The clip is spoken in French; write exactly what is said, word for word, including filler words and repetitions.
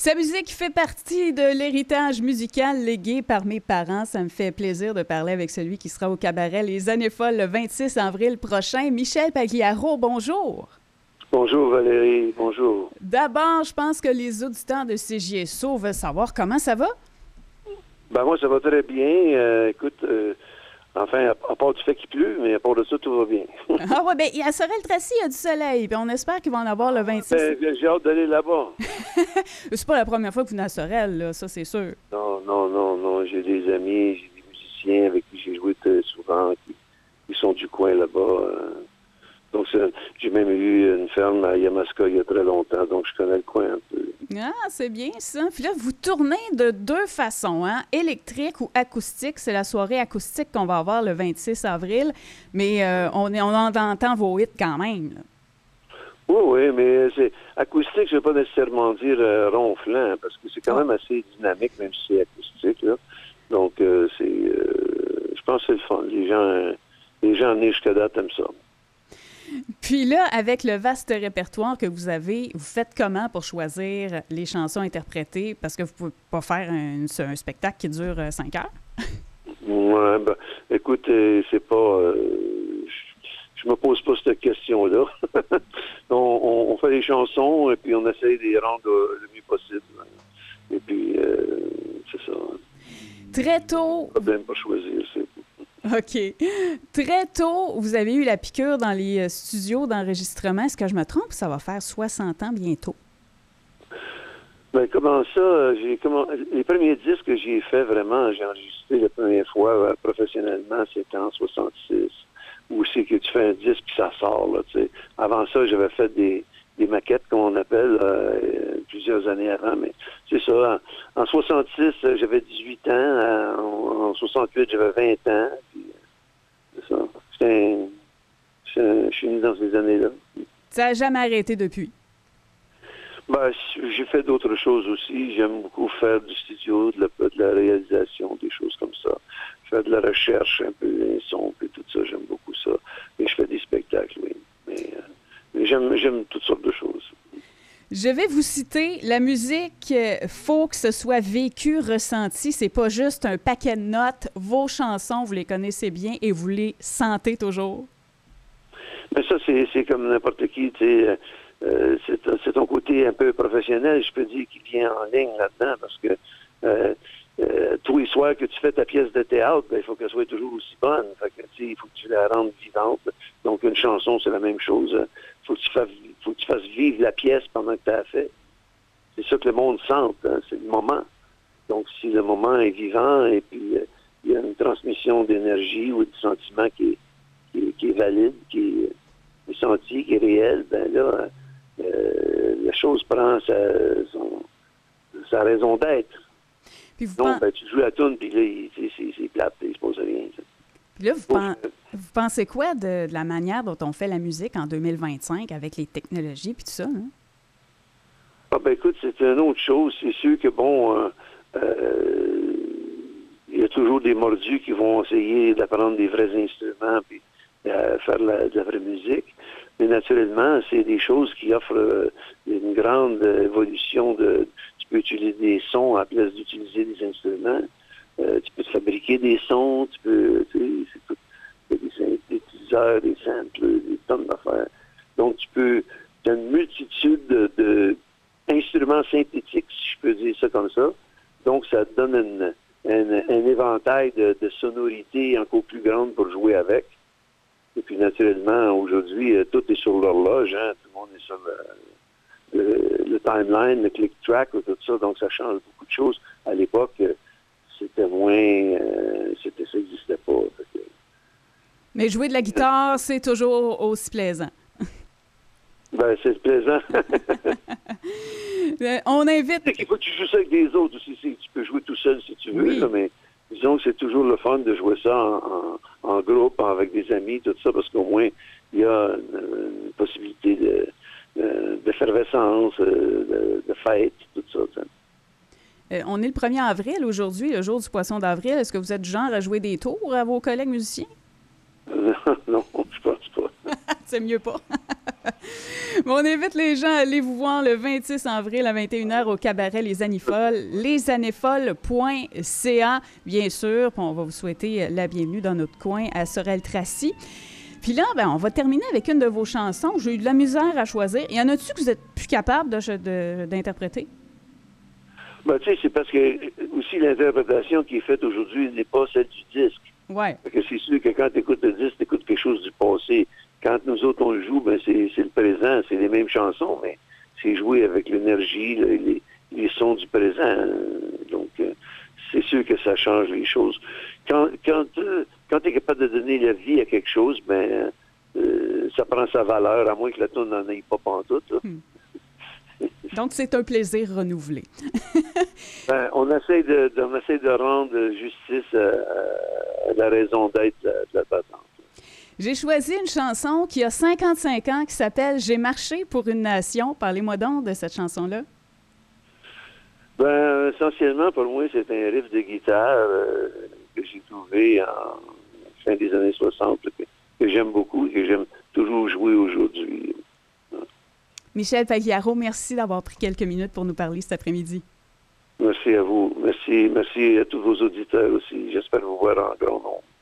Sa musique fait partie de l'héritage musical légué par mes parents. Ça me fait plaisir de parler avec celui qui sera au cabaret Les Années folles le vingt-six avril prochain. Michel Pagliaro, bonjour. Bonjour Valérie, bonjour. D'abord, je pense que les auditeurs de C J S O veulent savoir comment ça va. Ben moi, ça va très bien. Euh, écoute, euh, enfin, à, à part du fait qu'il pleut, mais à part de ça, tout va bien. Ah ouais, bien, à Sorel-Tracy, il y a du soleil, puis on espère qu'ils vont en avoir le vingt-six. Ben, j'ai hâte d'aller là-bas. C'est pas la première fois que vous venez à Sorel, là, ça c'est sûr. Non, non, non, non, j'ai des amis, j'ai des musiciens avec qui j'ai joué très souvent, qui, qui sont du coin là-bas. Euh, donc, j'ai même eu une ferme à Yamaska il y a très longtemps, donc je connais le coin un peu. Ah, c'est bien ça. Puis là, vous tournez de deux façons, hein? Électrique ou acoustique. C'est la soirée acoustique qu'on va avoir le vingt-six avril, mais euh, on, est, on entend vos hits quand même, là. Oui, oui, mais c'est acoustique, je ne veux pas nécessairement dire euh, ronflant, parce que c'est quand même assez dynamique, même si c'est acoustique, là. Donc, euh, c'est... Euh, je pense que c'est le fun. Les gens, les gens nés jusqu'à date aiment ça. Puis là, avec le vaste répertoire que vous avez, vous faites comment pour choisir les chansons interprétées? Parce que vous ne pouvez pas faire un, un spectacle qui dure cinq heures. Oui, ben, écoute, c'est pas... Euh, je me pose pas cette question-là. on, on, on fait des chansons et puis on essaie de les rendre le mieux possible. Et puis, euh, c'est ça. Très tôt... Pas bien pas choisir, c'est... OK. Très tôt, vous avez eu la piqûre dans les studios d'enregistrement. Est-ce que je me trompe? Ça va faire soixante ans bientôt. Ben comment ça? J'ai comment les premiers disques que j'ai fait vraiment, j'ai enregistré la première fois euh, professionnellement, c'était en soixante-six. Où c'est que tu fais un disque puis ça sort, là, tu sais. Avant ça, j'avais fait des, des maquettes, comme on appelle, euh, plusieurs années avant, mais c'est ça. En, en soixante-six, j'avais dix-huit ans. En, en soixante-huit, j'avais vingt ans. Puis, c'est ça. J'étais un, je suis né dans ces années-là. Ça n'a jamais arrêté depuis? Ben, j'ai fait d'autres choses aussi. J'aime beaucoup faire du studio, de la, de la réalisation, des choses comme ça. Je fais de la recherche, un peu les sons, puis tout ça, j'aime beaucoup ça. Et je fais des spectacles, oui. Mais, euh, mais j'aime, j'aime toutes sortes de choses. Je vais vous citer, la musique, il faut que ce soit vécu, ressenti. C'est pas juste un paquet de notes. Vos chansons, vous les connaissez bien et vous les sentez toujours. Mais ça, c'est, c'est comme n'importe qui, tu sais. Euh, c'est, c'est ton côté un peu professionnel, je peux dire, qui vient en ligne là-dedans, parce que euh, euh, tous les soirs que tu fais ta pièce de théâtre, ben, il faut qu'elle soit toujours aussi bonne. Fait que, tu sais, il faut que tu la rendes vivante. Donc, une chanson, c'est la même chose. Il faut que tu fasses, faut que tu fasses vivre la pièce pendant que tu as fait. C'est ça que le monde sente, hein, c'est le moment. Donc, si le moment est vivant et puis euh, il y a une transmission d'énergie ou de sentiment qui est, qui est, qui est valide, qui est, qui est senti, qui est réel, ben là, euh, la chose prend sa, son, sa raison d'être. Puis vous Donc, pen... ben, tu joues la toune, puis là, il, c'est, c'est, c'est plate, il se passe rien. Ça. Puis là, vous, pen... vous pensez quoi de, de la manière dont on fait la musique en deux mille vingt-cinq avec les technologies puis tout ça? Hein? Ah ben écoute, c'est une autre chose. C'est sûr que, bon, euh, euh, il y a toujours des mordus qui vont essayer d'apprendre des vrais instruments puis euh, faire la, de la vraie musique. Mais naturellement, c'est des choses qui offrent euh, une grande évolution de... Tu peux utiliser des sons à la place d'utiliser des instruments. Euh, tu peux te fabriquer des sons, tu peux... Tu sais, c'est tout, des synthétiseurs, des samples, des tonnes d'affaires. Donc, tu peux... Tu as une multitude de, de instruments synthétiques, si je peux dire ça comme ça. Donc, ça te donne une, une, un éventail de, de sonorités encore plus grande pour jouer avec. Et puis, naturellement, aujourd'hui, tout est sur l'horloge, hein? Tout le monde est sur le, le, le timeline, le click track, tout ça. Donc, ça change beaucoup de choses. À l'époque, c'était moins... Euh, c'était, ça n'existait pas. Que... Mais jouer de la guitare, c'est toujours aussi plaisant. Ben, c'est plaisant. On invite... C'est qu'il faut que tu joues ça avec des autres aussi. Tu peux jouer tout seul si tu veux, oui. là, mais disons que c'est toujours le fun de jouer ça en, en, en groupe, avec des amis, tout ça, parce qu'au moins, il y a une, une possibilité de, de, d'effervescence, de, de fête, tout ça. Euh, on est le premier avril aujourd'hui, le jour du poisson d'avril. Est-ce que vous êtes du genre à jouer des tours à vos collègues musiciens? Non, je pense pas. C'est mieux pas. Bon, on invite les gens à aller vous voir le vingt-six avril à vingt et une heures au cabaret Les Anifolles, lesanéfolles point c a, bien sûr. Puis on va vous souhaiter la bienvenue dans notre coin à Sorel-Tracy. Puis là, ben, on va terminer avec une de vos chansons. J'ai eu de la misère à choisir. Y en a-tu que vous êtes plus capable de, de, d'interpréter? Ben, tu sais, c'est parce que aussi l'interprétation qui est faite aujourd'hui n'est pas celle du disque. Ouais. Parce que c'est sûr que quand tu écoutes le disque, tu écoutes quelque chose du passé. Quand nous autres, on le joue, ben c'est, c'est le présent, c'est les mêmes chansons, mais c'est joué avec l'énergie, là, les, les sons du présent. Donc, euh, c'est sûr que ça change les choses. Quand, quand, euh, quand tu es capable de donner la vie à quelque chose, ben euh, ça prend sa valeur, à moins que la tourne n'en ait pas pantoute. Là. Hmm. Donc, c'est un plaisir renouvelé. ben, on essaie de, de, on essaie de rendre justice à, à la raison d'être de, de la patente. J'ai choisi une chanson qui a cinquante-cinq ans qui s'appelle « J'ai marché pour une nation ». Parlez-moi donc de cette chanson-là. Ben, essentiellement, pour moi, c'est un riff de guitare euh, que j'ai trouvé en fin des années soixante, que, que j'aime beaucoup et que j'aime toujours jouer aujourd'hui. Michel Pagliaro, merci d'avoir pris quelques minutes pour nous parler cet après-midi. Merci à vous. Merci, merci à tous vos auditeurs aussi. J'espère vous voir en grand nombre.